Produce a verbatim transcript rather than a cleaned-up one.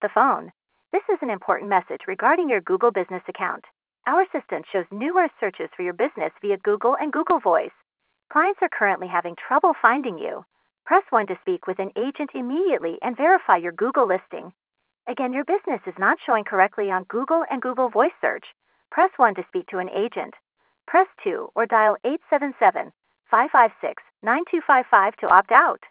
The phone. This is an important message regarding your Google Business account. Our assistant shows numerous searches for your business via Google and Google Voice. Clients are currently having trouble finding you. Press one to speak with an agent immediately and verify your Google listing. Again, your business is not showing correctly on Google and Google Voice search. Press one to speak to an agent. Press two or dial eight seven seven, five five six, nine two five five to opt out.